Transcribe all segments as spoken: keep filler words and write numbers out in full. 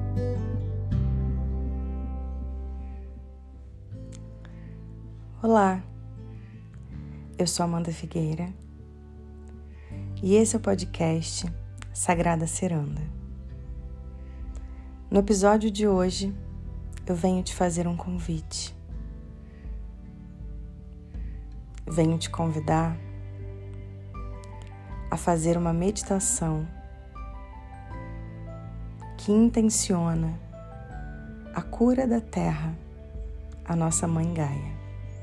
Olá, eu sou Amanda Figueira e esse é o podcast Sagrada Ciranda. No episódio de hoje, eu venho te fazer um convite. Venho te convidar a fazer uma meditação que intenciona a cura da Terra, a nossa Mãe Gaia.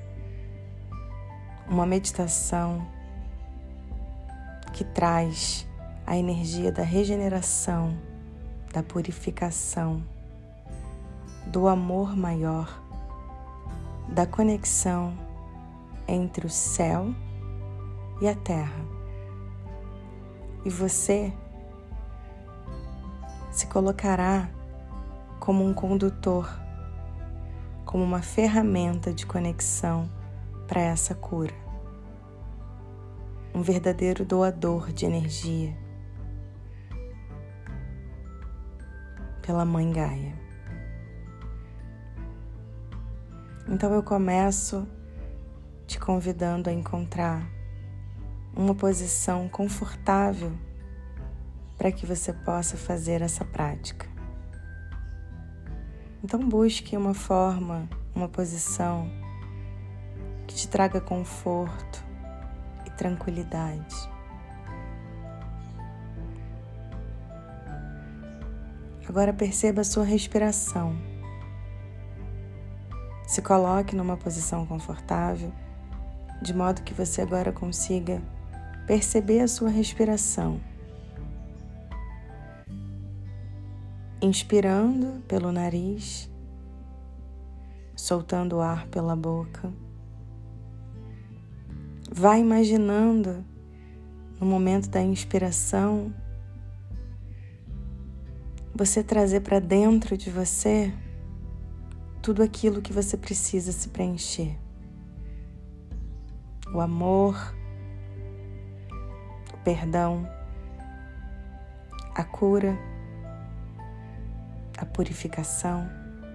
Uma meditação que traz a energia da regeneração, da purificação, do amor maior, da conexão entre o céu e a terra. E você se colocará como um condutor, como uma ferramenta de conexão para essa cura. Um verdadeiro doador de energia pela Mãe Gaia. Então eu começo te convidando a encontrar uma posição confortável para que você possa fazer essa prática. Então busque uma forma, uma posição que te traga conforto e tranquilidade. Agora perceba a sua respiração. Se coloque numa posição confortável, de modo que você agora consiga perceber a sua respiração. Inspirando pelo nariz, soltando o ar pela boca. Vai imaginando, no momento da inspiração, você trazer para dentro de você tudo aquilo que você precisa se preencher. O amor, o perdão, a cura, a purificação.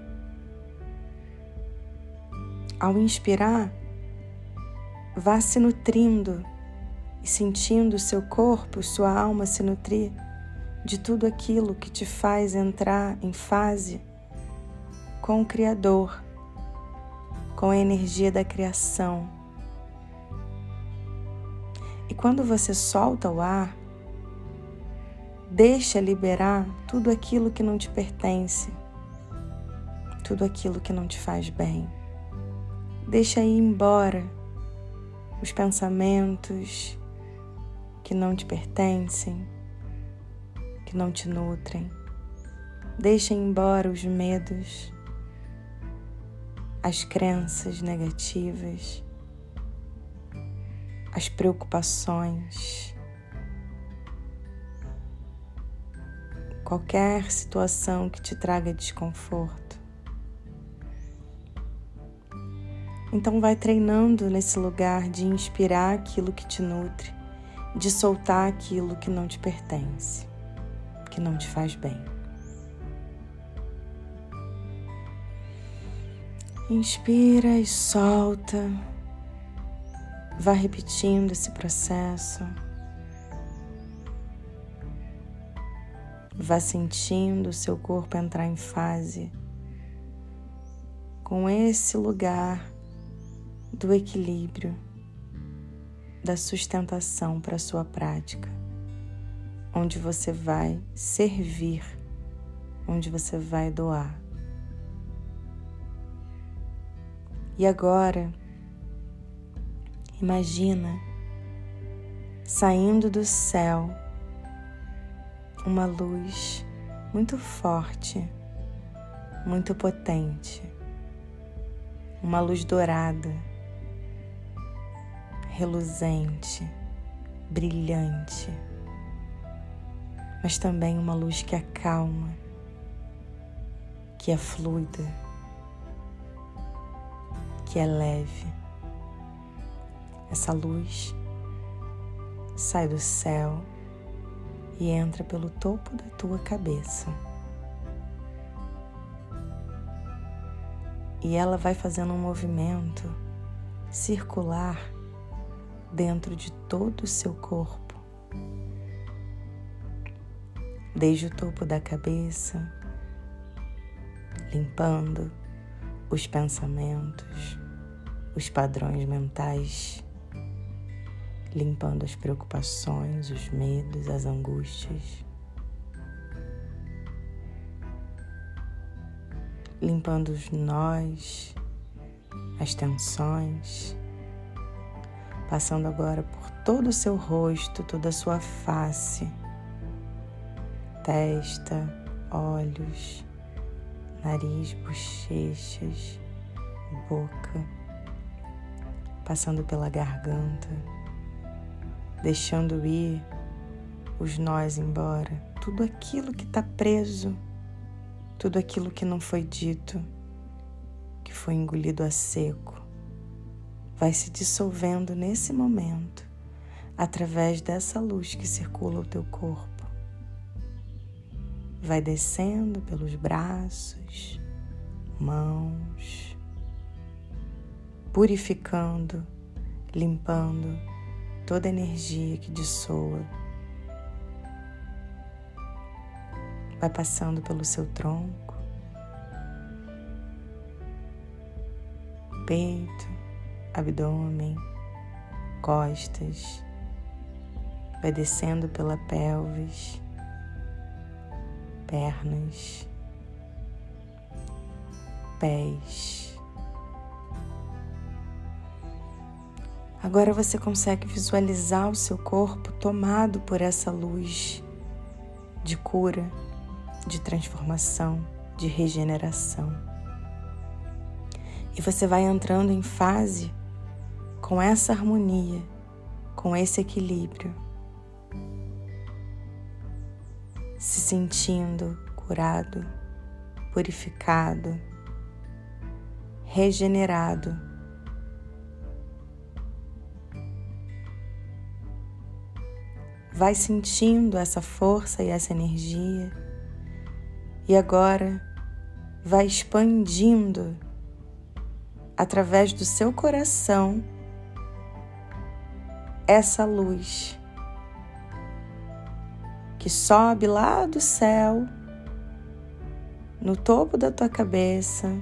Ao inspirar, vá se nutrindo e sentindo o seu corpo, sua alma se nutrir de tudo aquilo que te faz entrar em fase com o Criador, com a energia da criação. E quando você solta o ar, deixa liberar tudo aquilo que não te pertence, tudo aquilo que não te faz bem. Deixa ir embora os pensamentos que não te pertencem, que não te nutrem. Deixa embora os medos, as crenças negativas, as preocupações, qualquer situação que te traga desconforto. Então vai treinando nesse lugar de inspirar aquilo que te nutre, de soltar aquilo que não te pertence, que não te faz bem. Inspira e solta. Vá repetindo esse processo. Vá sentindo o seu corpo entrar em fase com esse lugar do equilíbrio, da sustentação para a sua prática, onde você vai servir, onde você vai doar. E agora, imagina saindo do céu uma luz muito forte, muito potente, uma luz dourada, reluzente, brilhante, mas também uma luz que acalma, que é fluida, que é leve. Essa luz sai do céu e entra pelo topo da tua cabeça. e ela vai fazendo um movimento circular dentro de todo o seu corpo, desde o topo da cabeça, limpando os pensamentos, os padrões mentais, limpando as preocupações, os medos, as angústias, limpando os nós, as tensões, passando agora por todo o seu rosto, toda a sua face, testa, olhos, nariz, bochechas, boca, passando pela garganta, deixando ir os nós embora, tudo aquilo que está preso, tudo aquilo que não foi dito, que foi engolido a seco, vai se dissolvendo nesse momento, através dessa luz que circula o teu corpo. Vai descendo pelos braços, mãos, purificando, limpando toda energia que dissoa. Vai passando pelo seu tronco, peito, abdômen, costas, vai descendo pela pelvis, pernas, pés. Agora você consegue visualizar o seu corpo tomado por essa luz de cura, de transformação, de regeneração. E você vai entrando em fase com essa harmonia, com esse equilíbrio, se sentindo curado, purificado, regenerado. Vai sentindo essa força e essa energia e agora vai expandindo através do seu coração essa luz que sobe lá do céu, no topo da tua cabeça,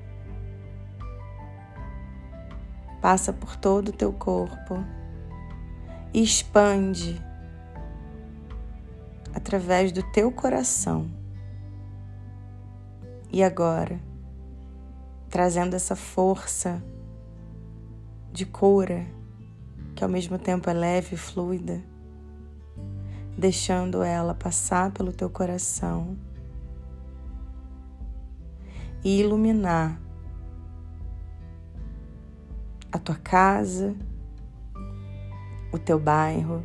passa por todo o teu corpo e expande através do teu coração. E agora, trazendo essa força de cura, que ao mesmo tempo é leve e fluida, deixando ela passar pelo teu coração e iluminar a tua casa, o teu bairro,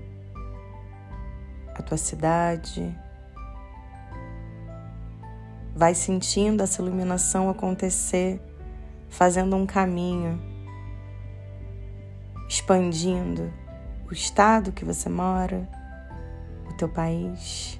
a tua cidade. Vai sentindo essa iluminação acontecer, fazendo um caminho, expandindo o estado que você mora, o teu país.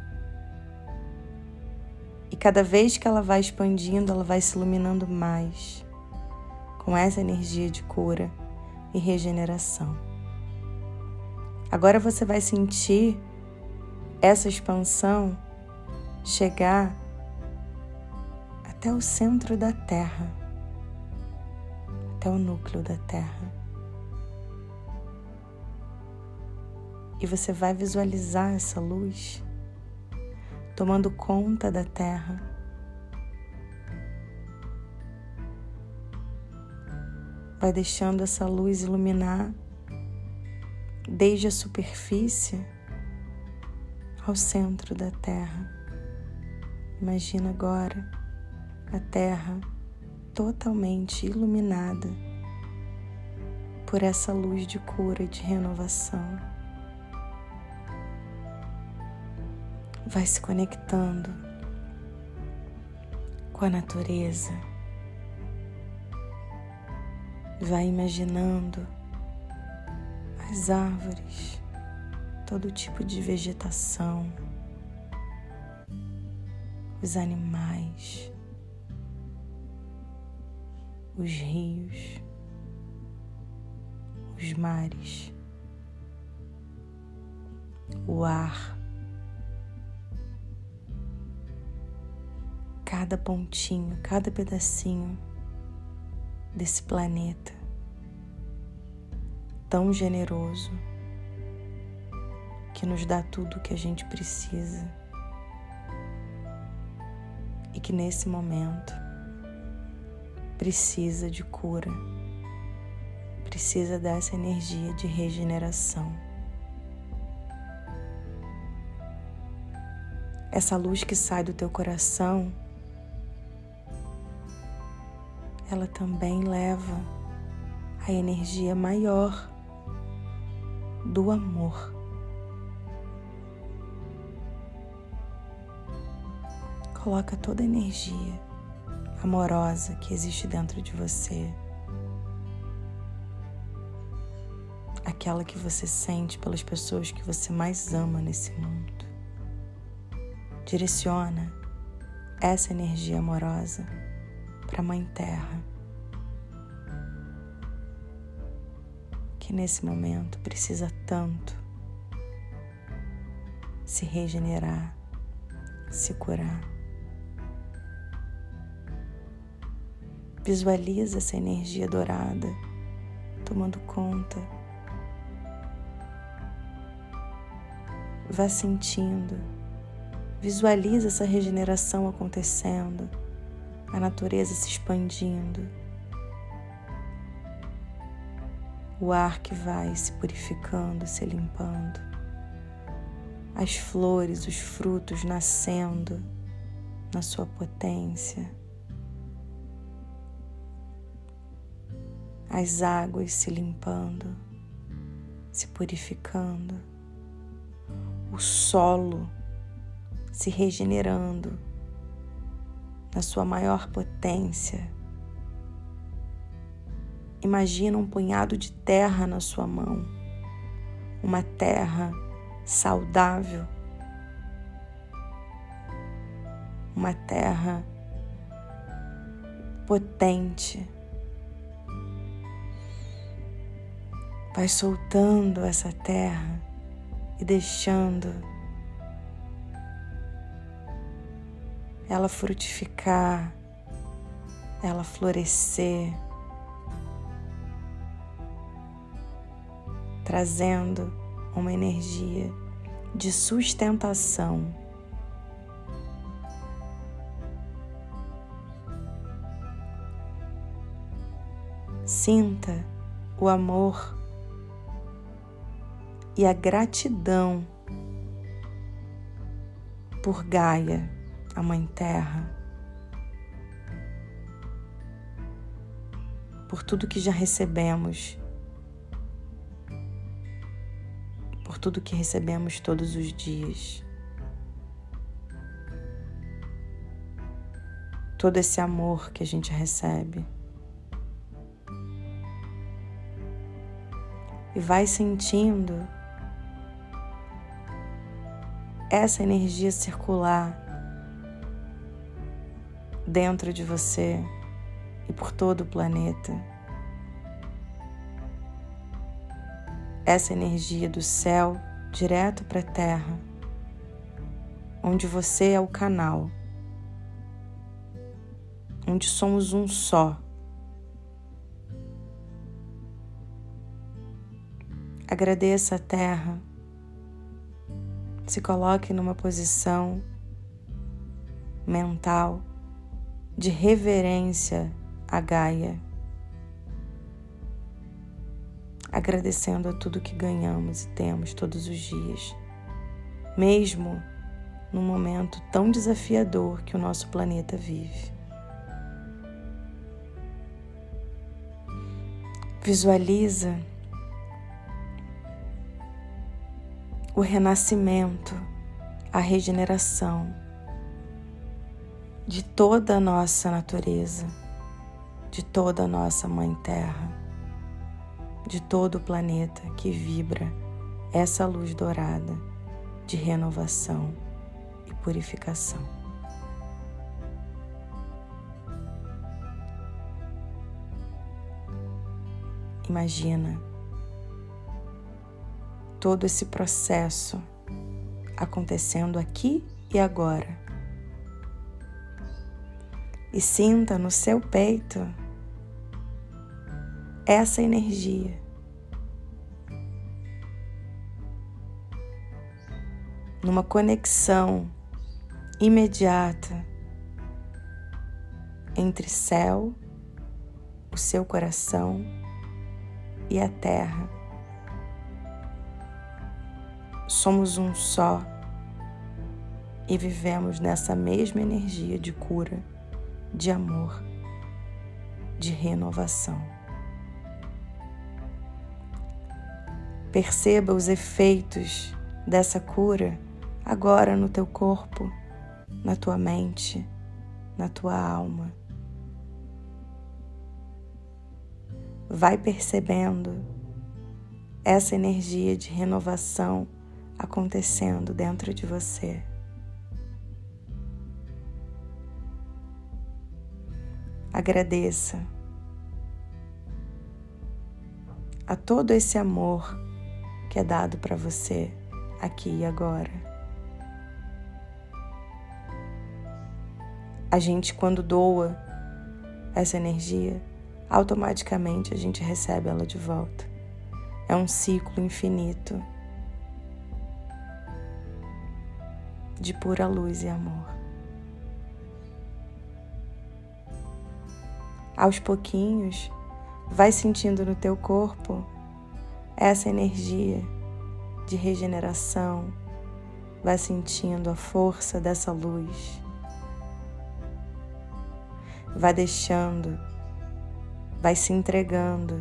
E cada vez que ela vai expandindo, ela vai se iluminando mais, com essa energia de cura e regeneração. Agora você vai sentir essa expansão chegar até o centro da Terra, até o núcleo da Terra. E você vai visualizar essa luz tomando conta da Terra. Vai deixando essa luz iluminar desde a superfície ao centro da Terra. Imagina agora a Terra totalmente iluminada por essa luz de cura e de renovação. Vai se conectando com a natureza. Vai imaginando as árvores, todo tipo de vegetação, os animais, os rios, os mares, o ar, cada pontinho, cada pedacinho desse planeta tão generoso que nos dá tudo o que a gente precisa e que nesse momento precisa de cura, precisa dessa energia de regeneração. Essa luz que sai do teu coração, ela também leva a energia maior do amor. Coloca toda a energia amorosa que existe dentro de você, aquela que você sente pelas pessoas que você mais ama nesse mundo. Direciona essa energia amorosa para a Mãe Terra, que nesse momento precisa tanto se regenerar, se curar. Visualiza essa energia dourada tomando conta. Vá sentindo. Visualiza essa regeneração acontecendo, a natureza se expandindo, o ar que vai se purificando, se limpando, as flores, os frutos nascendo na sua potência, as águas se limpando, se purificando, o solo se regenerando na sua maior potência. Imagina um punhado de terra na sua mão, uma terra saudável, uma terra potente. Vai soltando essa terra e deixando ela frutificar, ela florescer, trazendo uma energia de sustentação. Sinta o amor e a gratidão por Gaia, a Mãe Terra, por tudo que já recebemos, por tudo que recebemos todos os dias. Todo esse amor que a gente recebe. E vai sentindo essa energia circular dentro de você e por todo o planeta. Essa energia do céu direto para a Terra, onde você é o canal, onde somos um só. Agradeça a Terra, se coloque numa posição mental de reverência a Gaia, agradecendo a tudo que ganhamos e temos todos os dias, mesmo num momento tão desafiador que o nosso planeta vive. Visualiza o renascimento, a regeneração de toda a nossa natureza, de toda a nossa Mãe Terra, de todo o planeta que vibra essa luz dourada de renovação e purificação. Imagina todo esse processo acontecendo aqui e agora. E sinta no seu peito essa energia. Numa conexão imediata entre céu, o seu coração e a terra. Somos um só e vivemos nessa mesma energia de cura, de amor, de renovação. Perceba os efeitos dessa cura agora no teu corpo, na tua mente, na tua alma. Vai percebendo essa energia de renovação acontecendo dentro de você. Agradeça a todo esse amor que é dado para você aqui e agora. A gente, quando doa essa energia, automaticamente a gente recebe ela de volta. É um ciclo infinito de pura luz e amor. Aos pouquinhos, vai sentindo no teu corpo essa energia de regeneração, vai sentindo a força dessa luz, vai deixando, vai se entregando,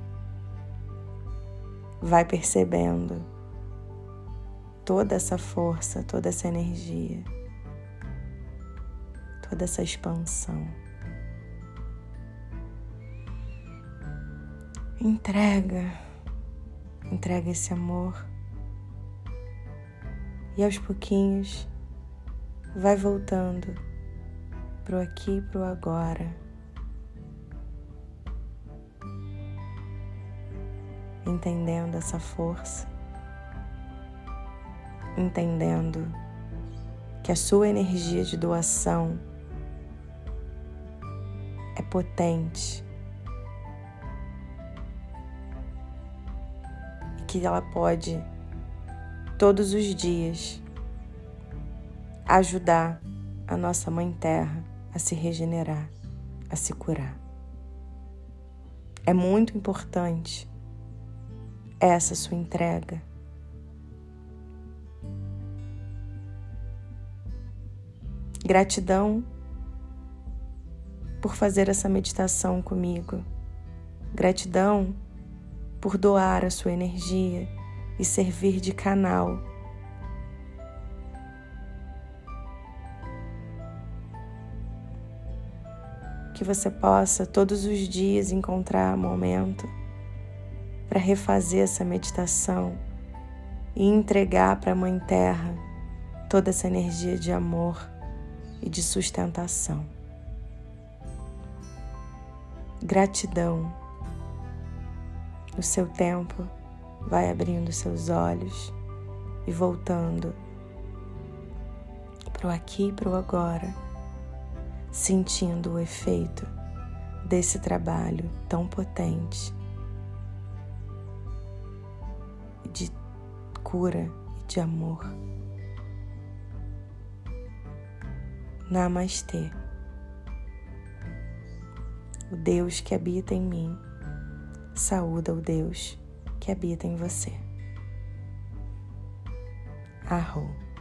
vai percebendo toda essa força, toda essa energia, toda essa expansão. Entrega, entrega esse amor e aos pouquinhos vai voltando pro aqui e pro agora, entendendo essa força, entendendo que a sua energia de doação é potente e que ela pode todos os dias ajudar a nossa Mãe Terra a se regenerar, a se curar. É muito importante essa sua entrega. Gratidão por fazer essa meditação comigo. Gratidão por doar a sua energia e servir de canal que você possa todos os dias encontrar momento para refazer essa meditação e entregar para a Mãe Terra toda essa energia de amor e de sustentação. Gratidão. No seu tempo, vai abrindo seus olhos e voltando para o aqui e para o agora, sentindo o efeito desse trabalho tão potente de cura e de amor. Namastê. O Deus que habita em mim saúda o Deus que habita em você. Arro.